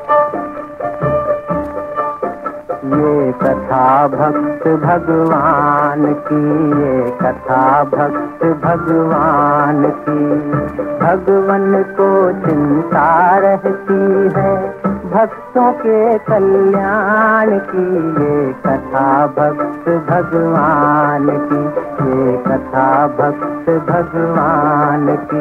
ये कथा भक्त भगवान की, ये कथा भक्त भगवान की। भगवान को चिंता रहती है भक्तों के कल्याण की। ये कथा भक्त भगवान की, ये कथा भक्त भगवान की।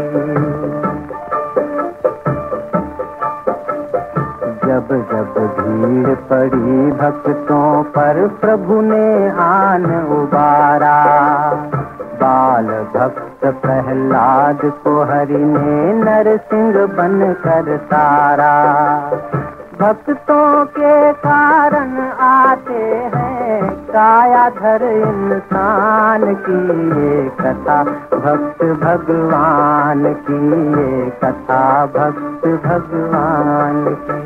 जब जब भीड़ पड़ी भक्तों पर प्रभु ने आन उबारा। बाल भक्त प्रहलाद को हरि ने नरसिंह बनकर तारा। भक्तों के कारण आते हैं कायाधर इंसान की। ये कथा भक्त भगवान की, ये कथा भक्त भगवान की।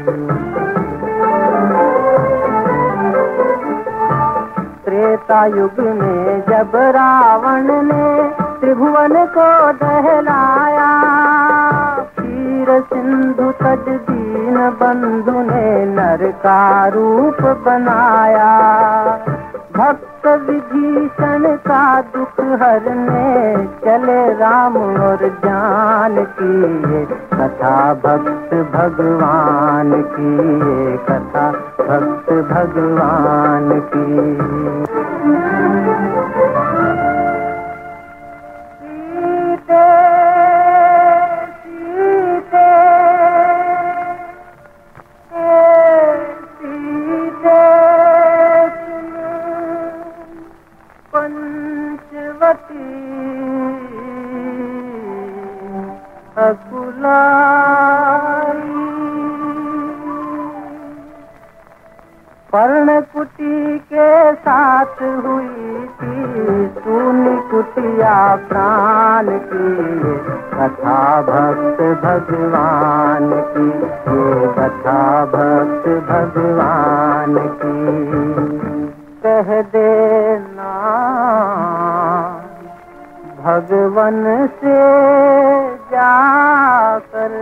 त्रेता युग में जब रावण ने त्रिभुवन को दहलाया, क्षीर सिंधु तट दीन बंधु ने नर का रूप बनाया। भक्त विभीषण का दुख हरने चले राम और जानकी। ये कथा भक्त भगवान की, ये कथा भक्त भगवान की। पर्णकुटी के साथ हुई थी सूनी कुटिया प्राण की। कथा भक्त भगवान की, ये कथा भक्त भगवान की। कह देना भगवन से जाकर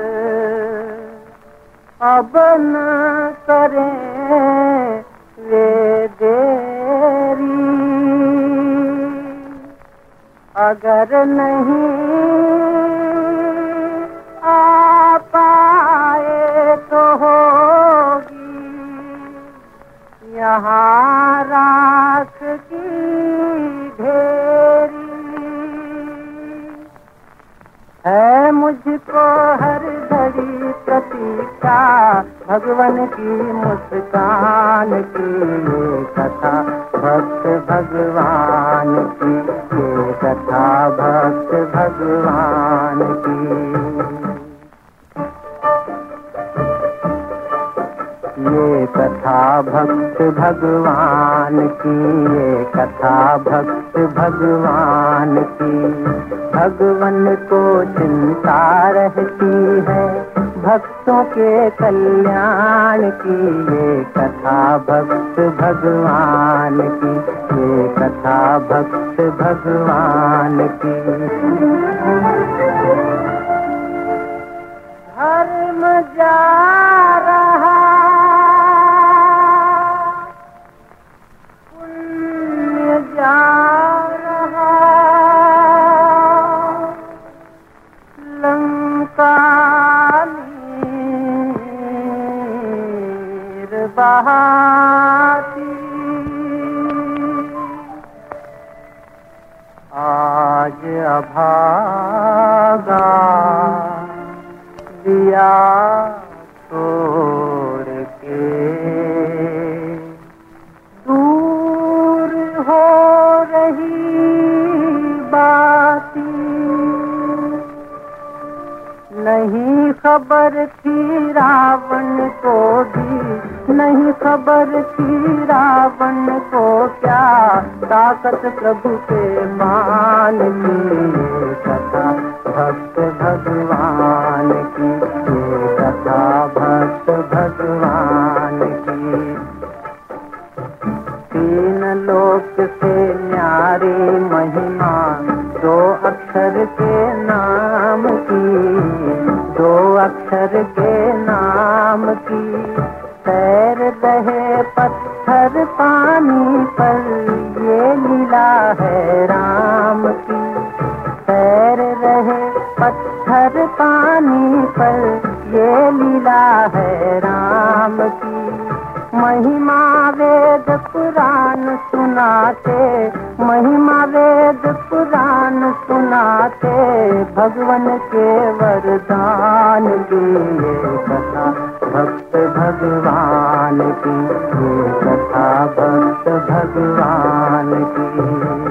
अब न करें वे देरी। अगर नहीं आ पाए तो होगी यहाँ राख की ढेरी। है मुझको हर घड़ी प्रतीक्षा भगवान की मुस्कान की। ये कथा भक्त भगवान की, ये कथा भक्त भगवान की। ये कथा भक्त भगवान की, ये कथा भक्त भगवान की। भगवान को चिंता रहती है भक्तों के कल्याण की। ये कथा भक्त भगवान की, ये कथा भक्त भगवान की। धर्म जा रहा पुण्य जा रहा, लंका बहाती। आज अभागा दिया छोड़ के दूर हो रही बाती। नहीं खबर थी रावण को भी, नहीं खबर थी रावण को क्या ताकत प्रभु के मान की। ये कथा भक्त भगवान की, ये कथा भक्त भगवान की। तीन लोक से न्यारी महिमा दो अक्षर के नाम की, दो अक्षर के नाम राम की। तैर रहे पत्थर पानी पर, ये लीला है राम की। तैर रहे पत्थर पानी पर, ये लीला है राम की। महिमा वेद पुराण सुनाते, महिमा वेद पुराण सुनाते, भगवन के वरदान की ये कथा भक्त भगवान की, ये कथा भक्त भगवान की।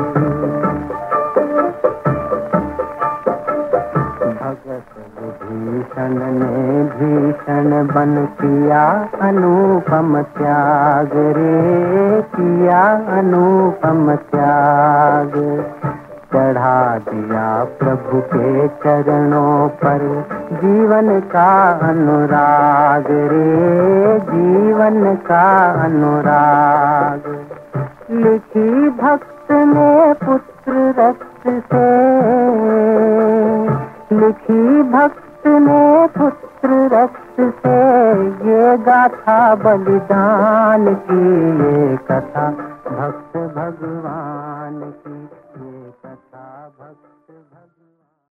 भगत विभीषण ने भीषण बन किया अनुपम त्याग रे, किया अनुपम त्याग। चढ़ा दिया प्रभु के चरणों पर जीवन का अनुराग रे, जीवन का अनुराग। लिखी भक्त ने पुत्र रक्त से, लिखी भक्त ने पुत्र रक्त से, ये गाथा बलिदान की, ये कथा